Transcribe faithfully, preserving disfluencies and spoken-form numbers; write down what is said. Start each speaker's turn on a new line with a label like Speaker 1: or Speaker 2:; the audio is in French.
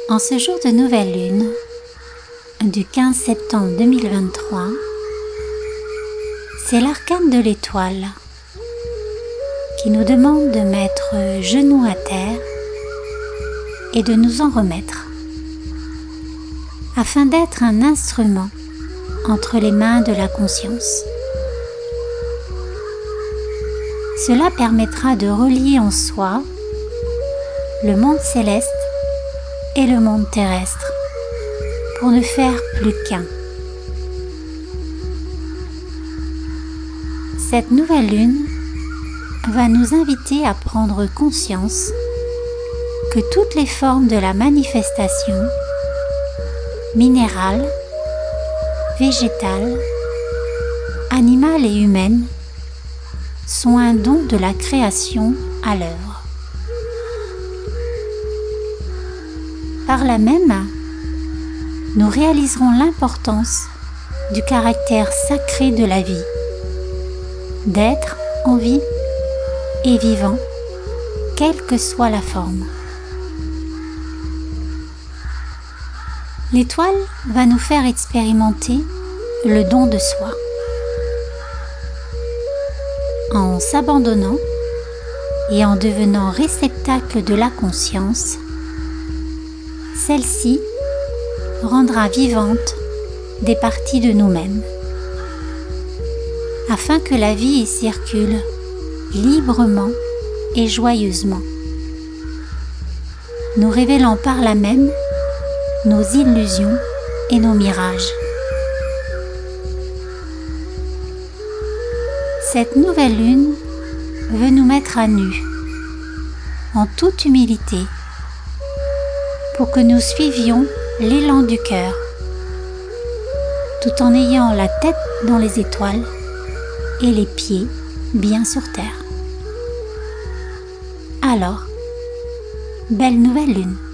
Speaker 1: En ce jour de nouvelle lune, du quinze septembre deux mille vingt-trois, c'est l'arcane de l'étoile qui nous demande de mettre genoux à terre et de nous en remettre, afin d'être un instrument entre les mains de la conscience. Cela permettra de relier en soi le monde céleste et le monde terrestre pour ne faire plus qu'un. Cette nouvelle lune va nous inviter à prendre conscience que toutes les formes de la manifestation, minérale, végétale, animale et humaine, sont un don de la création à l'œuvre. Par là même, nous réaliserons l'importance du caractère sacré de la vie, d'être en vie et vivant, quelle que soit la forme. L'étoile va nous faire expérimenter le don de soi. En s'abandonnant et en devenant réceptacle de la conscience, celle-ci rendra vivante des parties de nous-mêmes, afin que la vie y circule librement et joyeusement, nous révélant par là même nos illusions et nos mirages. Cette nouvelle lune veut nous mettre à nu, en toute humilité, pour que nous suivions l'élan du cœur, tout en ayant la tête dans les étoiles et les pieds bien sur terre. Alors, belle nouvelle lune!